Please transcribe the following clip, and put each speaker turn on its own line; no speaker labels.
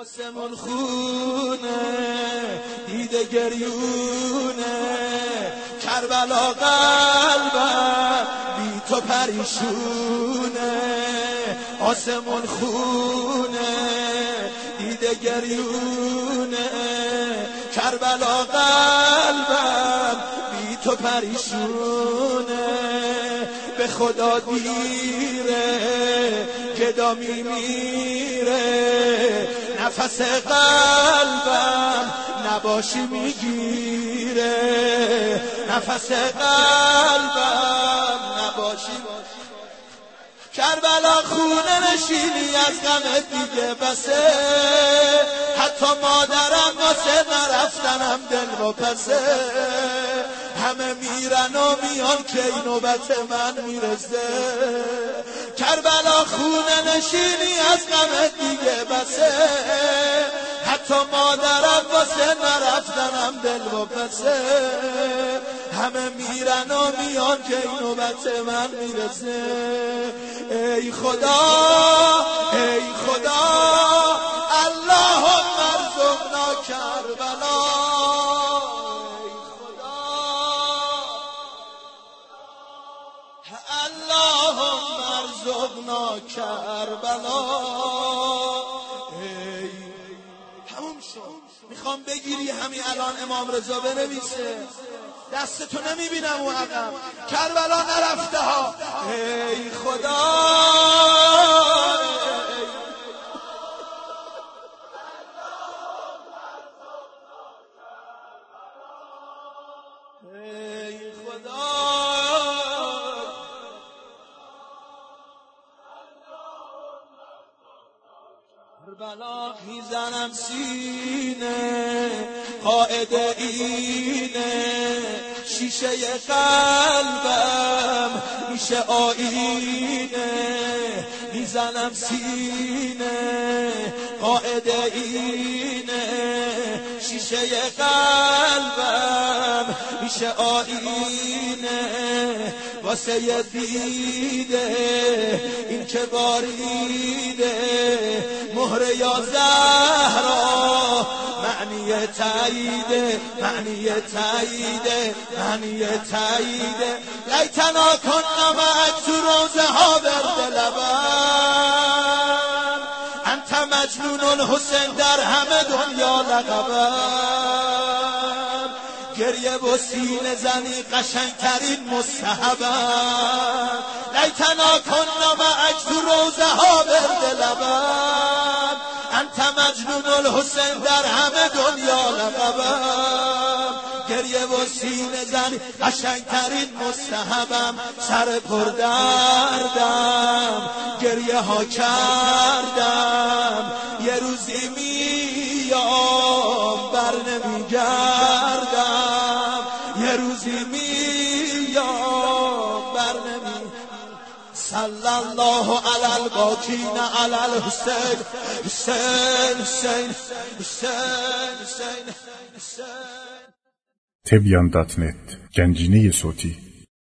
آسمون خونه دیده گریونه، کربلا قلبم بی تو پریشونه. آسمون خونه دیده گریونه، کربلا قلبم بی تو پریشونه. به خدا دیره گدا میمیره، نفس قلبم نباشی میگیره، نفس قلبم نباشی. کربلا خونه نشینی از غم دیگه بسه، حتی مادرم واسه نرفتنم دل و پسه. همه میرن و میان که این نوبت من میرسه. کربلا خونه نشینی از غم دیگه بسه، حتی مادرم واسه نرفتنم دل و پسه. همه میرن و میان که این نوبت من میرسه. ای خدا ای خدا اللهم ارزقنا کربلا. اللهم ارزقنا کربلا. تموم شد. میخوام بگیری همین الان امام رضا بنویسه، دستتو نمیبینم اون عقب، کربلا نرفته ها. ای خدا ای خدا کربلا میزنم سینه، قاعده اینه، شیشه قلبم میشه آینه. میزنم سینه، قاعده اینه، شیشه قلبم میشه آینه. واسه یه دیده این که باریده، مهر یا زهرا معنی تاییده، معنی تاییده، معنی تاییده. لیتنا کنا معک تو روزه ها برد لبم، انت مجنون الحسین در همه دنیا لقبم. گریه و سینه زنی قشنگترین مستحبم. لیتنا کنا معک تو روزه ها برد لبم، انت مجنون الحسین در همه دنیا لقبم. گریه و سینه زنی قشنگترین مستحبم. سر پر دردم گریه ها کردم، یه روزی میام بر نمیگردم، یه روزی میام بر نمیگردم. صلی الله علی الباقین علی الحسین، حسین حسین حسین حسین حسین.
Tebyan.net Gencine Soti